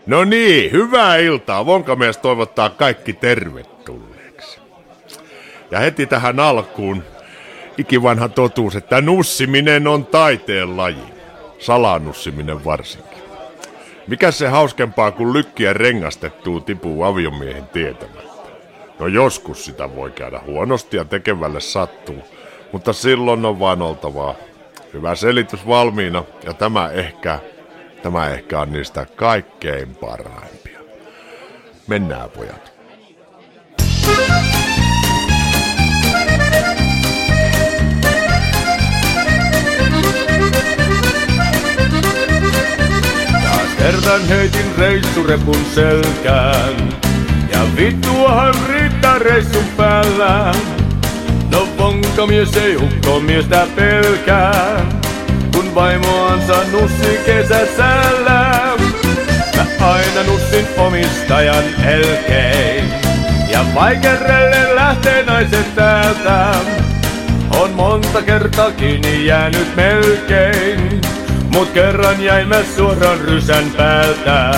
No niin, hyvää iltaa. Vonkamies toivottaa kaikki tervetulleeksi. Ja heti tähän alkuun ikivanha totuus, että nussiminen on taiteen laji. Salanussiminen varsinkin. Mikä se hauskempaa, kun lykkiä rengastettua tipuu aviomiehen tietämättä? No joskus sitä voi käydä huonosti ja tekevälle sattuu, mutta silloin on vaan oltava hyvä selitys valmiina ja tämä ehkä on niistä kaikkein parhaimpia. Mennään pojat. Taas kerran heitin reissurepun selkään ja vittuahan riittää reissun päällä. No vonkamies ei ukkomiestä pelkää, kun vaimoansa nussi kesäsäällä. Mä aina nussin omistajan elkein, ja vaikerrelle lähtee naiset täältä. On monta kertaa kiinni jäänyt melkein, mut kerran jäin mä suoraan rysän päältä.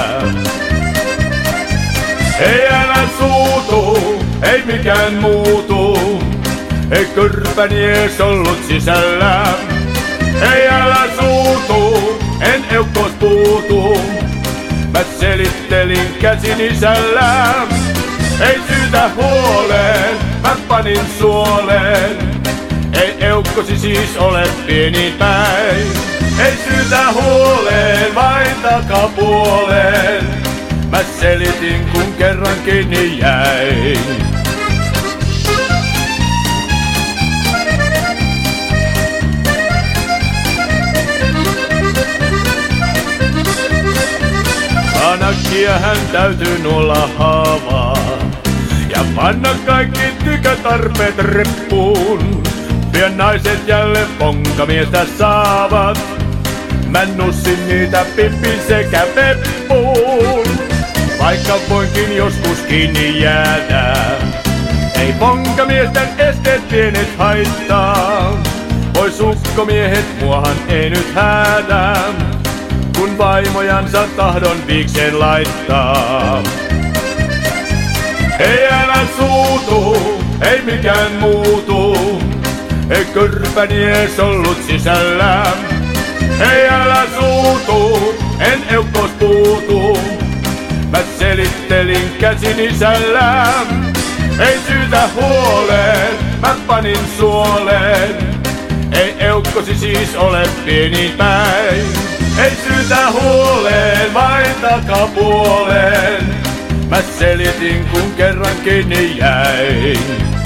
Ei älä suutu, ei mikään muutu, ei kyrpäni ees ollut sisällä. Ei älä suutu, en eukkoos puutu, mä selittelin käsin isällä. Ei syytä huoleen, mä panin suoleen, ei eukkosi siis ole pieni päin. Ei syytä huoleen, vain takapuoleen, mä selitin kun kerran kiinni jäin. Anakkia hän täytyy nuolla haavaa ja panna kaikki tykötarpeet reppuun. Pian naiset jälleen vonkamiestä saavat, mä nussin niitä pippin sekä peppuun. Vaikka voinkin joskus kiinni jäädä, ei vonkamiesten esteet pienet haittaa. Pois ukkomiehet muahan ei nyt häädä, kun vaimojansa tahdon viikseen laittaa. Ei älä suutu, ei mikään muutu, ei kyrpäni ees ollut sisällä. Ei älä suutu, en eukkoos puutu, mä selittelin käsin isällä. Ei syytä huoleen, mä panin suoleen, ei eukkosi siis ole pieni päin. Ei syytä huoleen, vain takapuoleen, mä selitin kun kerran kiinni jäin.